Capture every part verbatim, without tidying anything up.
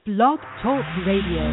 Blog Talk Radio.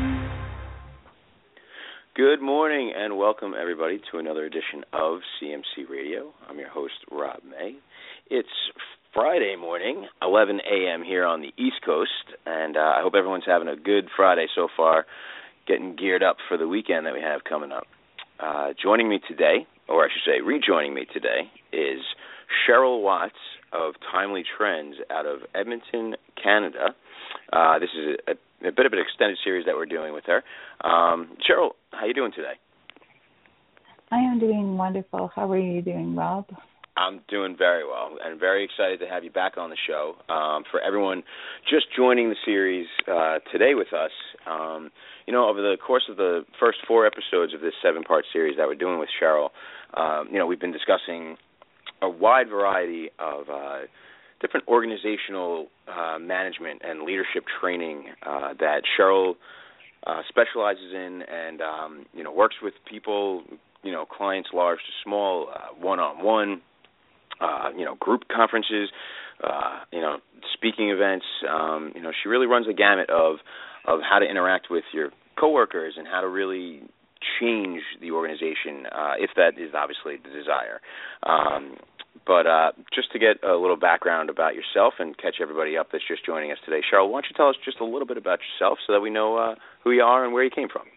Good morning and welcome everybody to another edition of C M C Radio. I'm your host, Rob May. It's Friday morning, eleven a.m. here on the East Coast, and uh, I hope everyone's having a good Friday so far, getting geared up for the weekend that we have coming up. Uh, joining me today, or I should say rejoining me today, is Cheryl Watts of Timely Trends out of Edmonton, Canada. Uh, this is a, a bit of an extended series that we're doing with her. Um, Cheryl, how are you doing today? I am doing wonderful. How are you doing, Rob? I'm doing very well and very excited to have you back on the show. Um, for everyone just joining the series uh, today with us, um, you know, over the course of the first four episodes of this seven-part series that we're doing with Cheryl, um, you know, we've been discussing a wide variety of uh, different organizational uh, management and leadership training uh, that Cheryl uh, specializes in, and um, you know, works with people, you know, clients large to small, uh, one-on-one, uh, you know, group conferences, uh, you know, speaking events. Um, you know, she really runs the gamut of of how to interact with your coworkers and how to really change the organization, uh, if that is obviously the desire. Um, but uh, just to get a little background about yourself and catch everybody up that's just joining us today, Cheryl, why don't you tell us just a little bit about yourself so that we know uh, who you are and where you came from?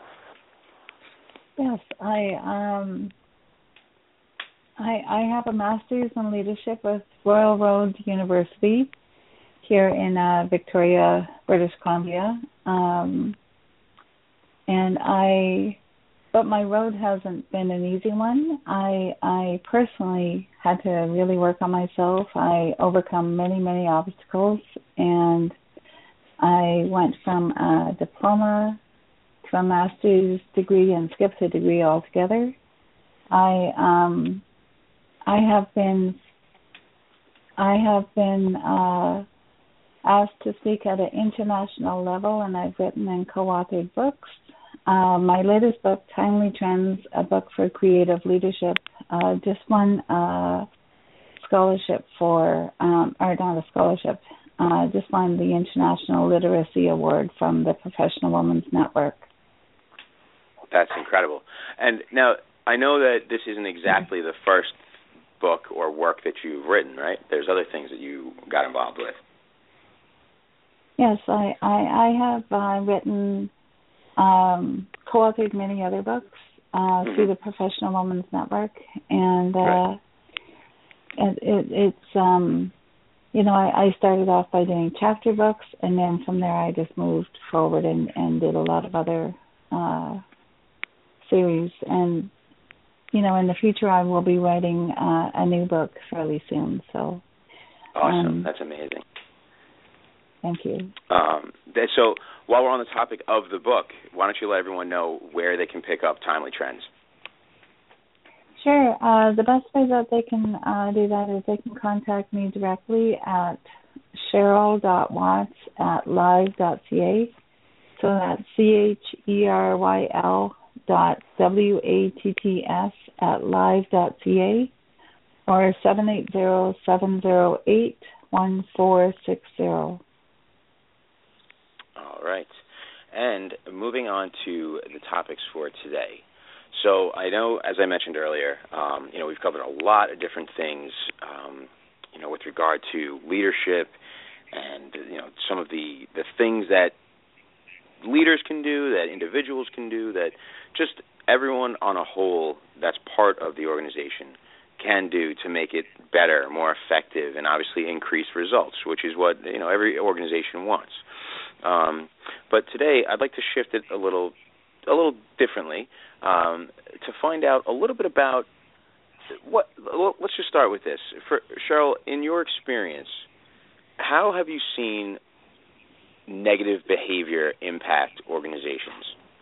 Yes, I um, I, I have a master's in leadership with Royal Road University here in uh, Victoria, British Columbia. Um, and I, but my road hasn't been an easy one. I, I personally had to really work on myself. I overcome many, many obstacles, and I went from a diploma to a master's degree and skipped a degree altogether. I, um, I have been, I have been uh, asked to speak at an international level, and I've written and co-authored books. Uh, my latest book, Timely Trends, a book for creative leadership, uh, just won a scholarship for, um, or not a scholarship, uh, just won the International Literacy Award from the Professional Women's Network. That's incredible. And now, I know that this isn't exactly the first book or work that you've written, right? There's other things that you got involved with. Yes, I, I, I have uh, written, um, co-authored many other books uh, mm-hmm. through the Professional Women's Network, and uh, right. it, it, it's, um, you know, I, I started off by doing chapter books, and then from there I just moved forward and, and did a lot of other uh, series, and you know, in the future I will be writing uh, a new book fairly soon. So, awesome, um, that's amazing. Thank you. Um, so, while we're on the topic of the book, why don't you let everyone know where they can pick up Timely Trends? Sure. Uh, the best way that they can uh, do that is they can contact me directly at cheryl dot watts at live dot c a. So that's C H E R Y L dot W A T T S at live dot c a or seven eight zero, seven zero eight, one four six zero. All right. And moving on to the topics for today. So I know, as I mentioned earlier, um, you know, we've covered a lot of different things, um, you know, with regard to leadership and, you know, some of the, the things that leaders can do, that individuals can do, that just everyone on a whole that's part of the organization can do to make it better, more effective, and obviously increase results, which is what, you know, every organization wants. Um, but today I'd like to shift it a little a little differently um, to find out a little bit about what, let's just start with this. For Cheryl, in your experience, how have you seen negative behavior impact organizations?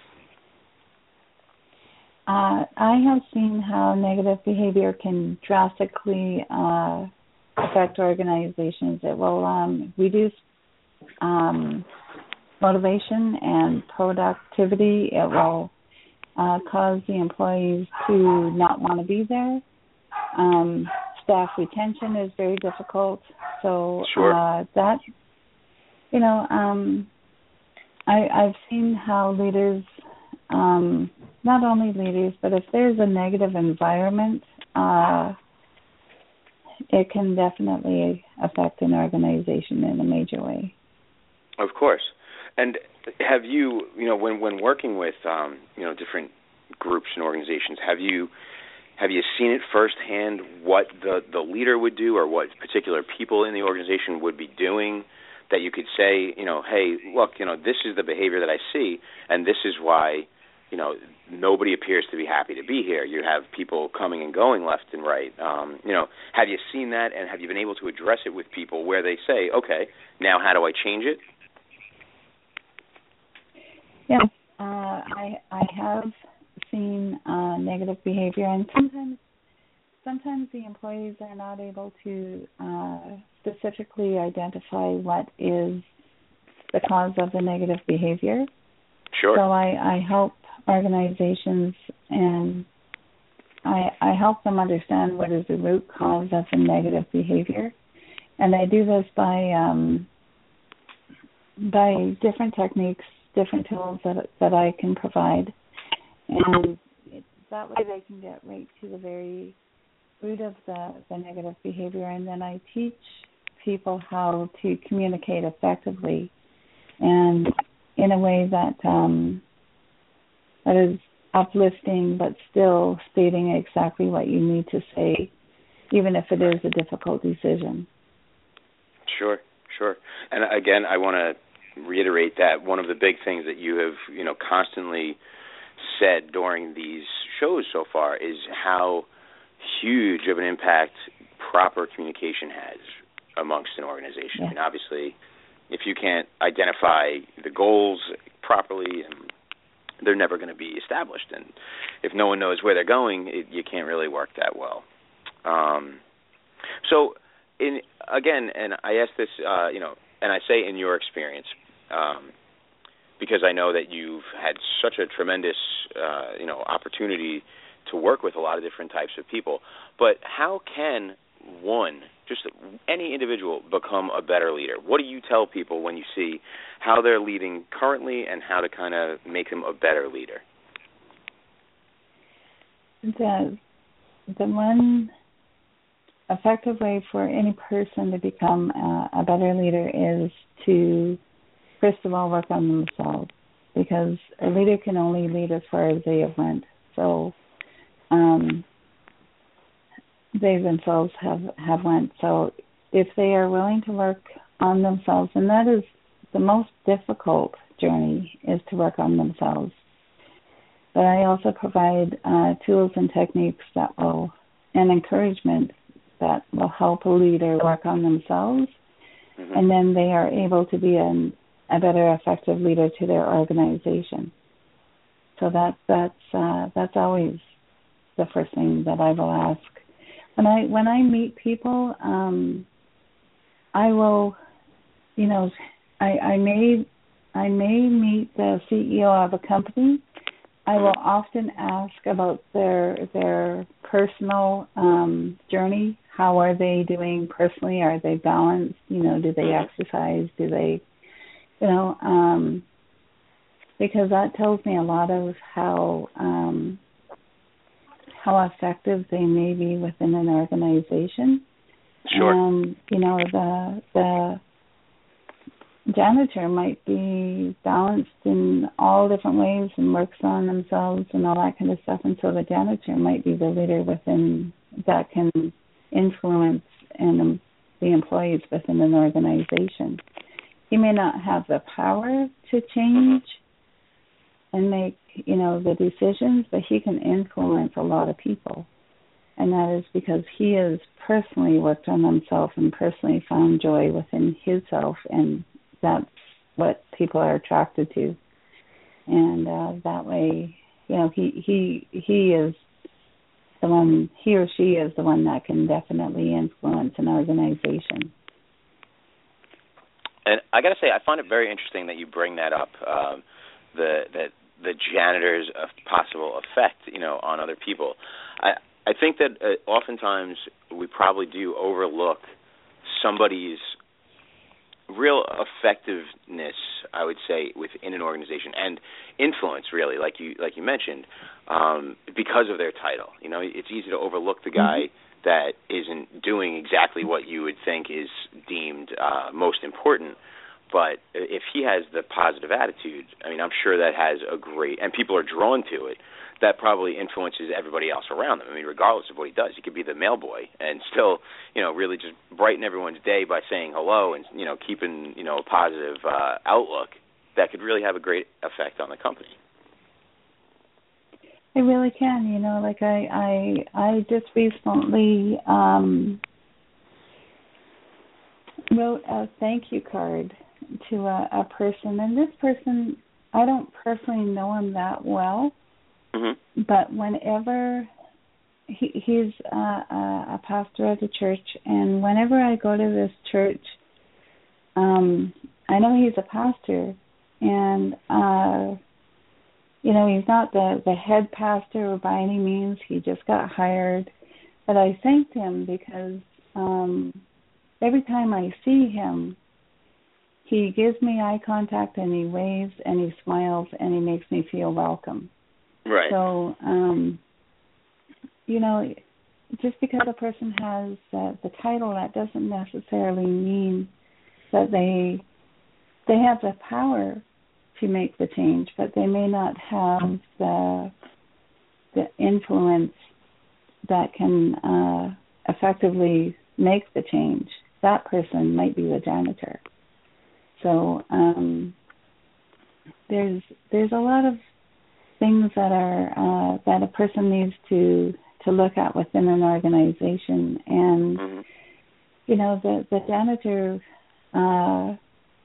Uh, I have seen how negative behavior can drastically uh, affect organizations. It will um, reduce um, motivation and productivity. It will uh, cause the employees to not want to be there. Um, staff retention is very difficult. So sure. uh, that, you know, um, I, I've seen how leaders, um, not only leaders, but if there's a negative environment, uh, it can definitely affect an organization in a major way. Of course. And have you, you know, when, when working with, um, you know, different groups and organizations, have you have you seen it firsthand what the, the leader would do or what particular people in the organization would be doing that you could say, you know, hey, look, you know, this is the behavior that I see, and this is why, you know, nobody appears to be happy to be here. You have people coming and going left and right. Um, you know, have you seen that, and have you been able to address it with people where they say, okay, now how do I change it? Yeah, uh, I I have seen uh, negative behavior, and sometimes sometimes the employees are not able to uh, specifically identify what is the cause of the negative behavior. Sure. So I, I help organizations and I, I help them understand what is the root cause of the negative behavior, and I do this by um, by different techniques, different tools that that I can provide, and that way they can get right to the very root of the, the negative behavior, and then I teach people how to communicate effectively and in a way that um, that is uplifting but still stating exactly what you need to say, even if it is a difficult decision. Sure, sure. And again, I want to reiterate that one of the big things that you have, you know, constantly said during these shows so far is how huge of an impact proper communication has amongst an organization. Yeah. I mean, obviously, if you can't identify the goals properly, they're never going to be established. And if no one knows where they're going, it, you can't really work that well. Um, so, in again, and I ask this, uh, you know, and I say in your experience, um, because I know that you've had such a tremendous, uh, you know, opportunity to work with a lot of different types of people. But how can one, just any individual, become a better leader? What do you tell people when you see how they're leading currently and how to kind of make them a better leader? The, the one effective way for any person to become a, a better leader is to, first of all, work on themselves, because a leader can only lead as far as they have went. So um, they themselves have, have went. So if they are willing to work on themselves, and that is the most difficult journey, is to work on themselves. But I also provide uh, tools and techniques that will, and encouragement that will help a leader work on themselves, mm-hmm. and then they are able to be an, a better, effective leader to their organization. So that that's uh, that's always the first thing that I will ask. When I when I meet people, um, I will, you know, I, I may I may meet the C E O of a company. I will often ask about their their personal um, journey. How are they doing personally? Are they balanced? You know, do they exercise? Do they, you know, um, because that tells me a lot of how um, how effective they may be within an organization. Sure. And you know, the the janitor might be balanced in all different ways and works on themselves and all that kind of stuff, and so the janitor might be the leader within that can influence and the employees within an organization. He may not have the power to change and make, you know, the decisions, but he can influence a lot of people. And that is because he has personally worked on himself and personally found joy within himself, and that's what people are attracted to. And uh, that way, you know, he he he is the one, he or she is the one that can definitely influence an organization. And I got to say, I find it very interesting that you bring that up, um, the that the janitor's possible effect, you know, on other people. I I think that uh, oftentimes we probably do overlook somebody's real effectiveness, I would say, within an organization, and influence, really, like you like you mentioned, um, because of their title. You know, it's easy to overlook the guy mm-hmm. that isn't doing exactly what you would think is deemed uh, most important. But if he has the positive attitude, I mean, I'm sure that has a great, and people are drawn to it, that probably influences everybody else around them. I mean, regardless of what he does, he could be the mailboy and still, you know, really just brighten everyone's day by saying hello and, you know, keeping, you know, a positive uh, outlook. That could really have a great effect on the company. It really can, you know, like I I, I just recently um, wrote a thank you card to a, a person, and this person, I don't personally know him that well, mm-hmm. but whenever he, he's a, a pastor at a church, and whenever I go to this church, um, I know he's a pastor, and uh, you know, he's not the, the head pastor by any means. He just got hired, but I thanked him because um, every time I see him, he gives me eye contact and he waves and he smiles and he makes me feel welcome. Right. So, um, you know, just because a person has uh, the title, that doesn't necessarily mean that they they have the power to make the change, but they may not have the the influence that can uh, effectively make the change. That person might be the janitor. So um, there's there's a lot of things that are uh, that a person needs to, to look at within an organization, and mm-hmm. you know the the janitor, uh,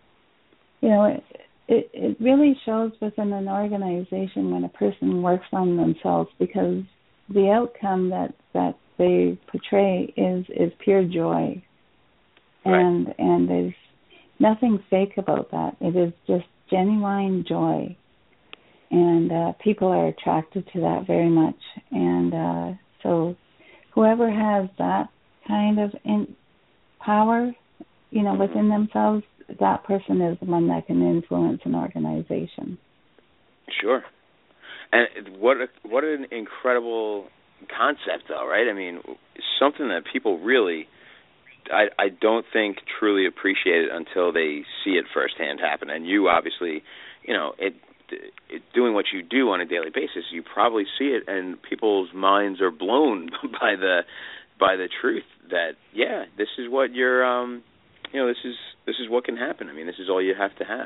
you know it, it it really shows within an organization when a person works on themselves, because the outcome that, that they portray is, is pure joy, right. and and there's nothing fake about that. It is just genuine joy, and uh, people are attracted to that very much. And uh, so, whoever has that kind of in power, you know, within themselves, that person is the one that can influence an organization. Sure. And what a, what an incredible concept, though, right? I mean, something that people really, I, I don't think truly appreciate it until they see it firsthand happen. And you obviously, you know, it, it doing what you do on a daily basis, you probably see it, and people's minds are blown by the by the truth that, yeah, this is what you're, um, you know, this is this is what can happen. I mean, this is all you have to have.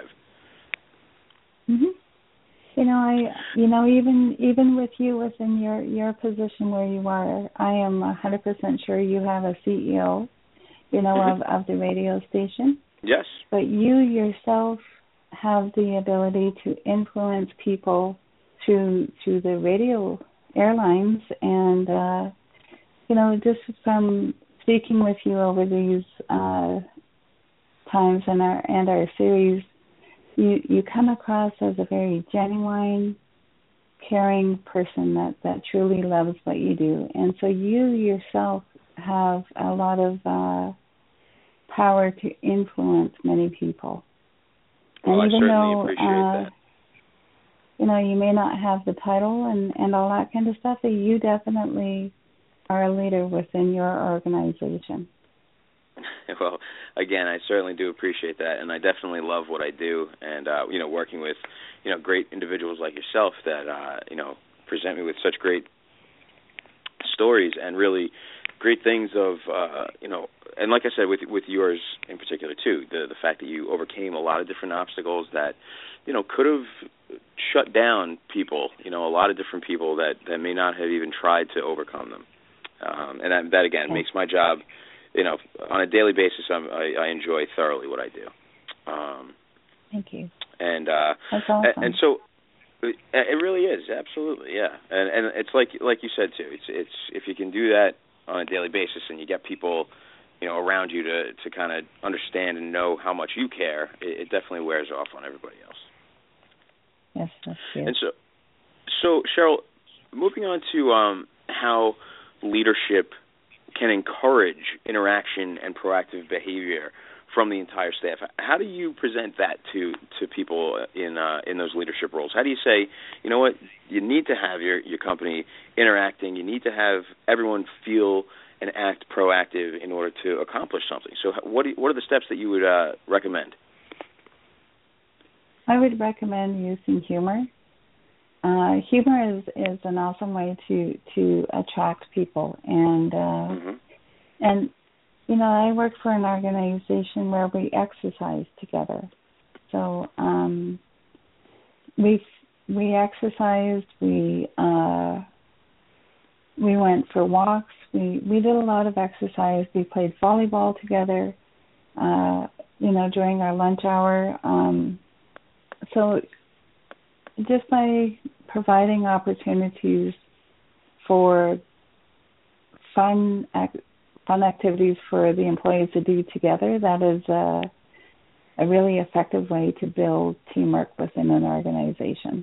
Mhm. You know, I, you know, even even with you within your, your position where you are, I am one hundred percent sure you have a C E O, you know, mm-hmm. of, of the radio station. Yes. But you yourself have the ability to influence people through through the radio airlines, and uh, you know, just from speaking with you over these uh, times in our and our series, you you come across as a very genuine, caring person that, that truly loves what you do, and so you yourself have a lot of uh, power to influence many people. Well, and I even certainly though, appreciate uh, that. You know, you may not have the title and, and all that kind of stuff, but you definitely are a leader within your organization. Well, again, I certainly do appreciate that, and I definitely love what I do, and, uh, you know, working with, you know, great individuals like yourself that, uh, you know, present me with such great stories and really great things of, uh, you know, and like I said, with with yours in particular, too, the the fact that you overcame a lot of different obstacles that, you know, could have shut down people, you know, a lot of different people that, that may not have even tried to overcome them. Um, and that, that, again, makes my job, you know, on a daily basis, I'm, I, I enjoy thoroughly what I do. Um, Thank you. And uh, That's awesome. and, and so it really is, absolutely, yeah. And and it's like like you said too. It's it's if you can do that on a daily basis, and you get people, you know, around you to to kind of understand and know how much you care, it, it definitely wears off on everybody else. Yes, that's good. And so, so Cheryl, moving on to um, how leadership can encourage interaction and proactive behavior from the entire staff. How do you present that to, to people in uh, in those leadership roles? How do you say, you know what, you need to have your, your company interacting, you need to have everyone feel and act proactive in order to accomplish something? So what do you, what are the steps that you would uh, recommend? I would recommend using humor. Uh, humor is, is an awesome way to, to attract people. And, uh, mm-hmm. and you know, I work for an organization where we exercise together. So um, we we exercised, we uh, we went for walks, we, we did a lot of exercise. We played volleyball together, uh, you know, during our lunch hour. Um, so just by providing opportunities for fun ac- fun activities for the employees to do together, that is a, a really effective way to build teamwork within an organization.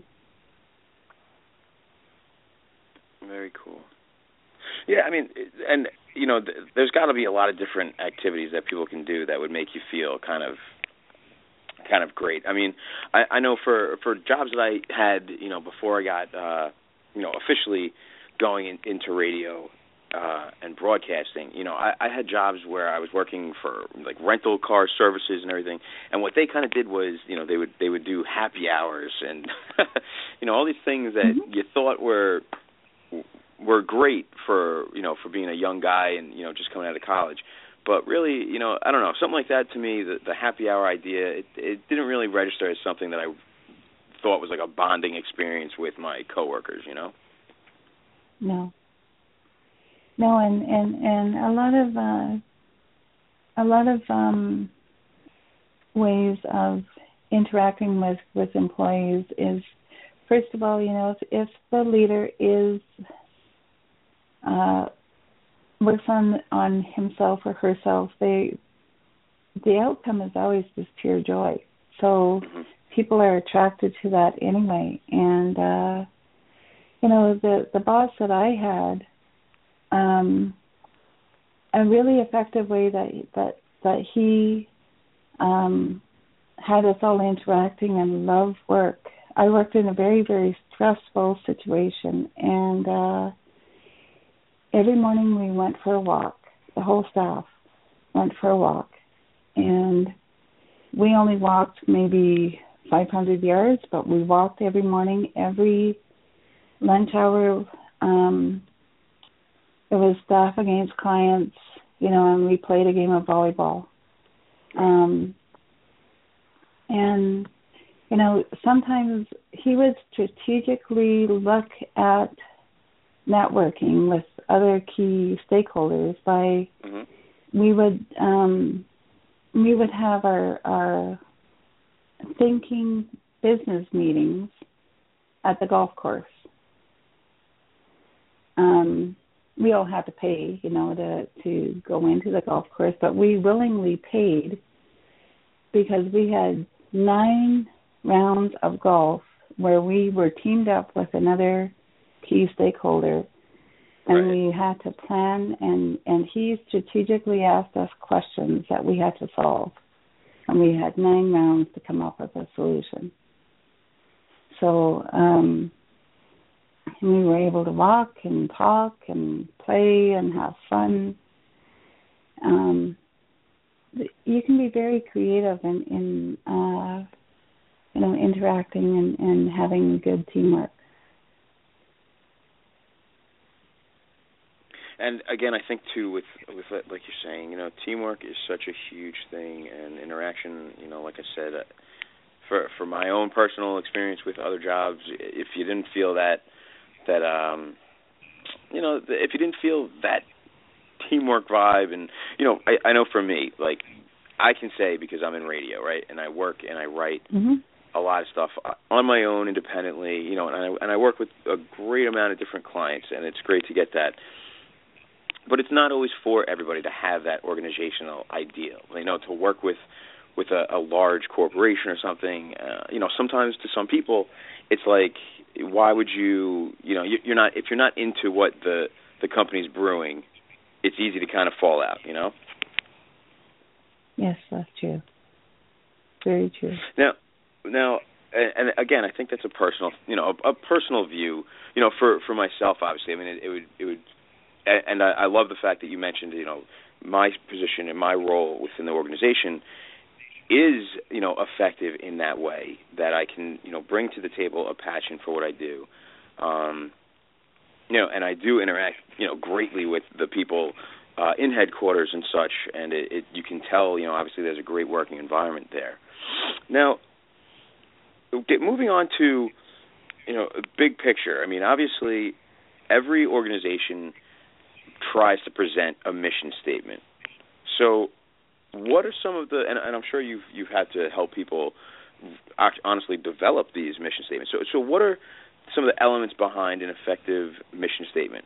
Very cool. Yeah, I mean, and, you know, th- there's got to be a lot of different activities that people can do that would make you feel kind of kind of great. I mean, I, I know for, for jobs that I had, you know, before I got, uh, you know, officially going in, into radio, Uh, and broadcasting, you know, I, I had jobs where I was working for like rental car services and everything, and what they kind of did was, you know, they would they would do happy hours and, you know, all these things that mm-hmm. you thought were were great for, you know, for being a young guy and, you know, just coming out of college, but really, you know, I don't know, something like that to me, the, the happy hour idea, it, it didn't really register as something that I thought was like a bonding experience with my coworkers, you know. No. No, and, and, and a lot of uh, a lot of um, ways of interacting with, with employees is, first of all, you know, if, if the leader is uh, works on on himself or herself, they the outcome is always just pure joy. So people are attracted to that anyway, and uh, you know, the the boss that I had. Um, a really effective way that that that he um, had us all interacting and love work. I worked in a very, very stressful situation, and uh, every morning we went for a walk. The whole staff went for a walk, and we only walked maybe five hundred yards, but we walked every morning, every lunch hour. Um, It was staff against clients, you know, and we played a game of volleyball. Um, and, you know, sometimes he would strategically look at networking with other key stakeholders by mm-hmm. we would um, we would have our, our thinking business meetings at the golf course. Um We all had to pay, you know, to to go into the golf course, but we willingly paid because we had nine rounds of golf where we were teamed up with another key stakeholder, and right. we had to plan, and, and he strategically asked us questions that we had to solve, and we had nine rounds to come up with a solution. So, um and we were able to walk and talk and play and have fun. Um, you can be very creative in, in uh, you know, interacting and, and having good teamwork. And again, I think too, with with like you're saying, you know, teamwork is such a huge thing, and interaction. You know, like I said, for for my own personal experience with other jobs, if you didn't feel that. That um, you know, if you didn't feel that teamwork vibe, and you know, I, I know for me, like I can say because I'm in radio, right, and I work and I write mm-hmm. a lot of stuff on my own independently, you know, and I and I work with a great amount of different clients, and it's great to get that. But it's not always for everybody to have that organizational ideal, you know, to work with with a, a large corporation or something. Uh, you know, sometimes to some people, it's like, why would you, you know, you're not, if you're not into what the, the company's brewing, it's easy to kind of fall out, you know? Yes, that's true. Very true. Now, now, and, and again, I think that's a personal, you know, a, a personal view. You know, for for myself, obviously. I mean, it, it would, it would, and I, I love the fact that you mentioned, you know, my position and my role within the organization is, you know, effective in that way, that I can, you know, bring to the table a passion for what I do. Um, you know, and I do interact, you know, greatly with the people uh, in headquarters and such, and it, it, you can tell, you know, obviously there's a great working environment there. Now, get, moving on to, you know, a big picture. I mean, obviously, every organization tries to present a mission statement. So, what are some of the, and, and I'm sure you've you've had to help people honestly develop these mission statements. So, so what are some of the elements behind an effective mission statement?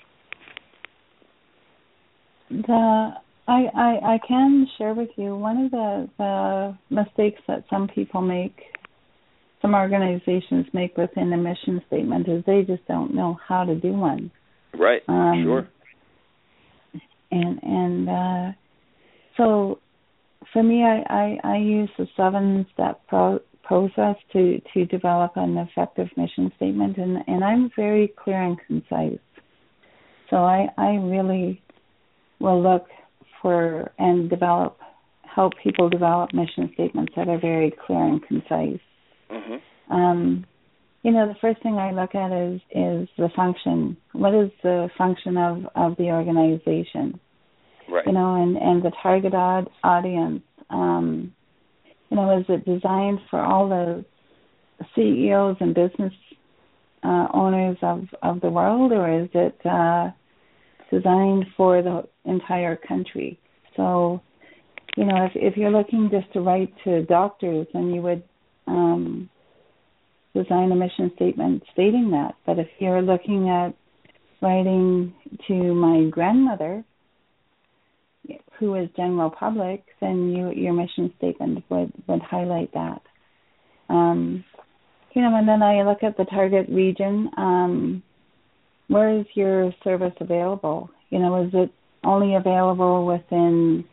The I, I, I can share with you one of the, the mistakes that some people make, some organizations make within a mission statement is they just don't know how to do one. Right, um, sure. And and uh, so for me, I, I, I use the seven-step pro- process to, to develop an effective mission statement, and, and I'm very clear and concise. So I, I really will look for and develop, help people develop mission statements that are very clear and concise. Mm-hmm. Um, you know, the first thing I look at is, is the function. What is the function of, of the organization? Right. You know, and, and the target ad- audience. Um, you know, is it designed for all the C E Os and business uh, owners of, of the world, or is it uh, designed for the entire country? So, you know, if, if you're looking just to write to doctors, then you would um, design a mission statement stating that. But if you're looking at writing to my grandmother, who is general public, then you, your mission statement would, would highlight that. Um, you know, and then I look at the target region. Um, where is your service available? You know, is it only available within,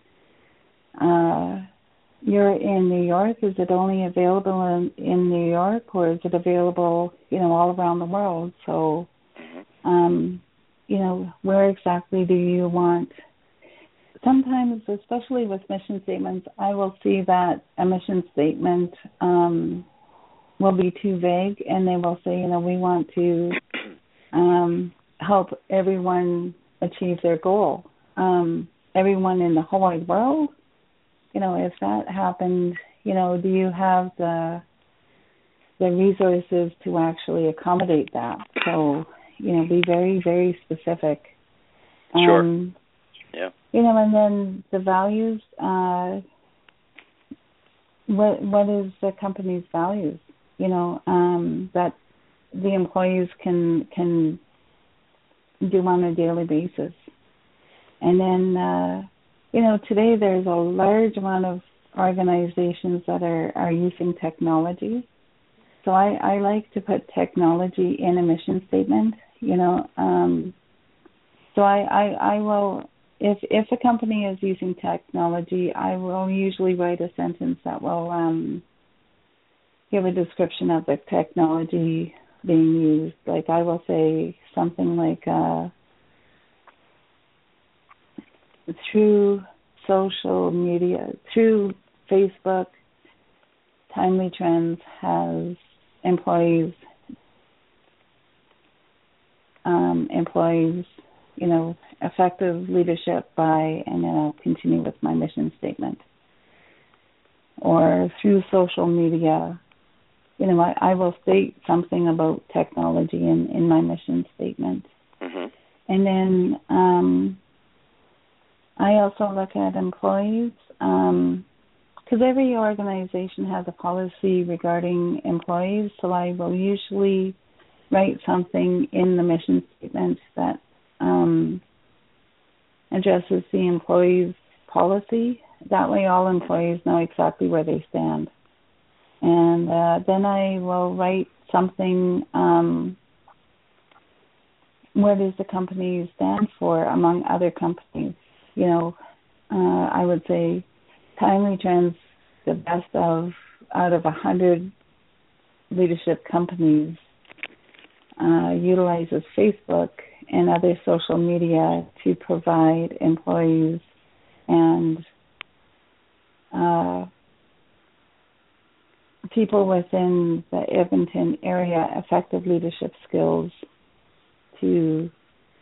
uh, you're in New York, is it only available in, in New York, or is it available, you know, all around the world? So, um, you know, where exactly do you want? Sometimes, especially with mission statements, I will see that a mission statement um, will be too vague, and they will say, you know, we want to um, help everyone achieve their goal. Um, everyone in the whole wide world, you know, if that happened, you know, do you have the the resources to actually accommodate that? So, you know, be very, very specific. Sure. Um, yeah. You know, and then the values, uh, what what is the company's values, you know, um, that the employees can can do on a daily basis. And then, uh, you know, today there's a large amount of organizations that are, are using technology. So I, I like to put technology in a mission statement, you know. Um, so I, I, I will... If if a company is using technology, I will usually write a sentence that will um, give a description of the technology being used. Like I will say something like, uh, through social media, through Facebook, Timely Trends has employees, um, employees, you know, effective leadership by, and then I'll continue with my mission statement. Or through social media, you know, I, I will state something about technology in, in my mission statement. Mm-hmm. And then um, I also look at employees, um, because every organization has a policy regarding employees, so I will usually write something in the mission statement that um, addresses the employee's policy. That way all employees know exactly where they stand. And uh, then I will write something, um, what does the company stand for among other companies? You know, uh, I would say Timely Trends, the best of out of a hundred leadership companies, uh, utilizes Facebook and other social media to provide employees and uh, people within the Edmonton area effective leadership skills to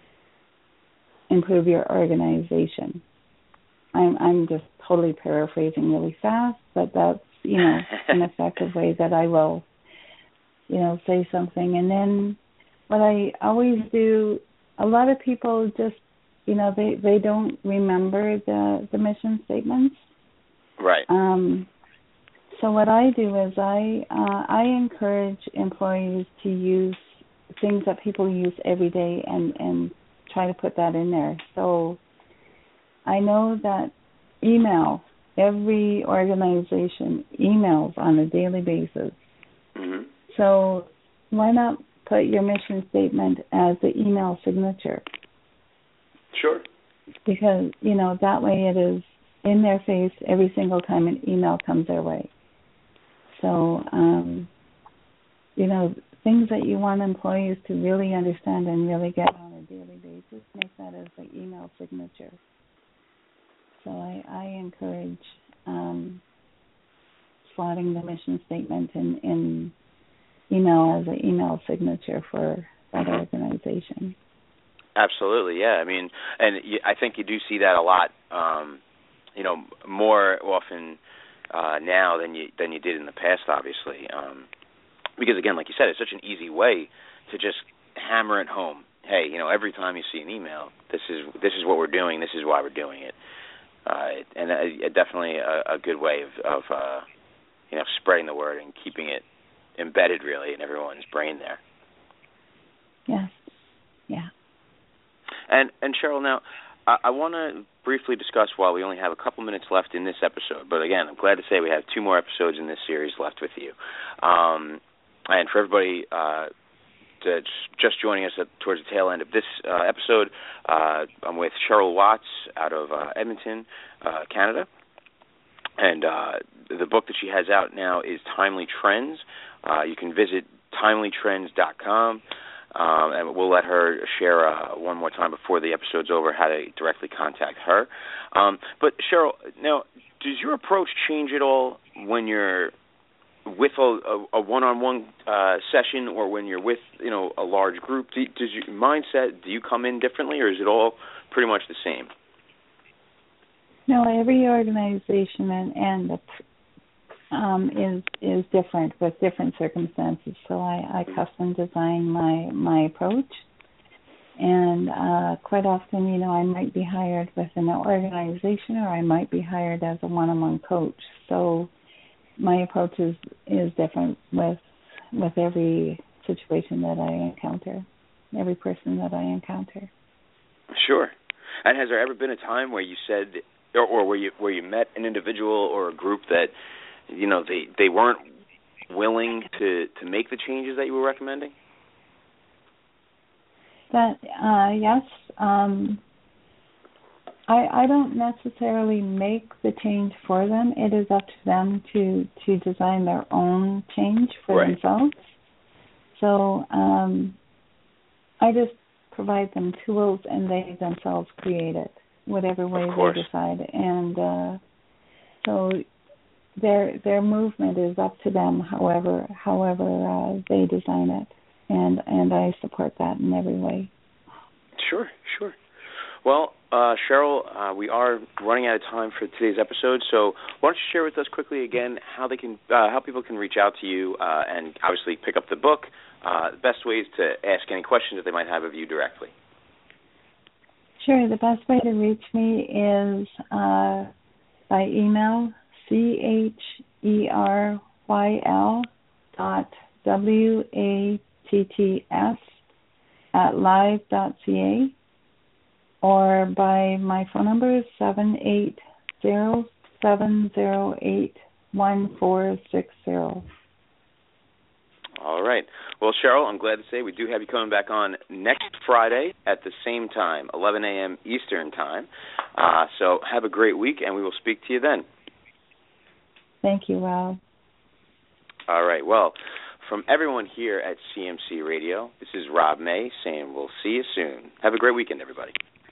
improve your organization. I'm I'm just totally paraphrasing really fast, but that's, you know, an effective way that I will, you know, say something. And then what I always do, a lot of people just, you know, they, they don't remember the, the mission statements. Right. Um, so what I do is I uh, I encourage employees to use things that people use every day and, and try to put that in there. So I know that email, every organization emails on a daily basis. Mm-hmm. So why not put your mission statement as the email signature? Sure. Because, you know, that way it is in their face every single time an email comes their way. So, um, you know, things that you want employees to really understand and really get on a daily basis, make that as the email signature. So I, I encourage um, slotting the mission statement in, in email as an email signature for that organization. Absolutely, yeah. I mean, and you, I think you do see that a lot, um, you know, more often uh, now than you than you did in the past, obviously. Um, because, again, like you said, it's such an easy way to just hammer it home. Hey, you know, every time you see an email, this is this is what we're doing, this is why we're doing it. Uh, and uh, definitely a, a good way of, of uh, you know, spreading the word and keeping it embedded, really, in everyone's brain there. Yes, yeah. And, and Cheryl, now, I, I want to briefly discuss, while we only have a couple minutes left in this episode, but again, I'm glad to say we have two more episodes in this series left with you. Um, and for everybody uh, that's just joining us at, towards the tail end of this uh, episode, uh, I'm with Cheryl Watts out of uh, Edmonton, uh, Canada. And uh, the book that she has out now is Timely Trends. Uh, you can visit timely trends dot com. Um, and we'll let her share uh, one more time before the episode's over how to directly contact her. Um, but, Cheryl, now, does your approach change at all when you're with a, a, a one-on-one uh, session or when you're with, you know, a large group? Do, does your mindset, do you come in differently, or is it all pretty much the same? No, every organization and, and the Um, is is different with different circumstances. So I, I custom design my my approach, and uh, quite often, you know, I might be hired with an organization, or I might be hired as a one-on-one coach. So my approach is, is different with with every situation that I encounter, every person that I encounter. Sure. And has there ever been a time where you said, or, or where you where you met an individual or a group that, you know, they, they weren't willing to, to make the changes that you were recommending? That uh, yes, um, I I don't necessarily make the change for them. It is up to them to, to design their own change for right. themselves. So um, I just provide them tools, and they themselves create it, whatever way they decide. And uh, so their their movement is up to them, however however uh, they design it, and and I support that in every way. Sure, sure. Well, uh, Cheryl, uh, we are running out of time for today's episode, so why don't you share with us quickly again how they can uh, how people can reach out to you uh, and obviously pick up the book, uh, the best ways to ask any questions that they might have of you directly. Sure. The best way to reach me is uh, by email. C H E R Y L dot W A T T S at live dot C A, or by my phone number is seven eight zero seven zero eight one four six zero. All right. Well, Cheryl, I'm glad to say we do have you coming back on next Friday at the same time, eleven a.m. Eastern Time. Uh, so have a great week, and we will speak to you then. Thank you, Rob. All right. Well, from everyone here at C M C Radio, this is Rob May saying we'll see you soon. Have a great weekend, everybody.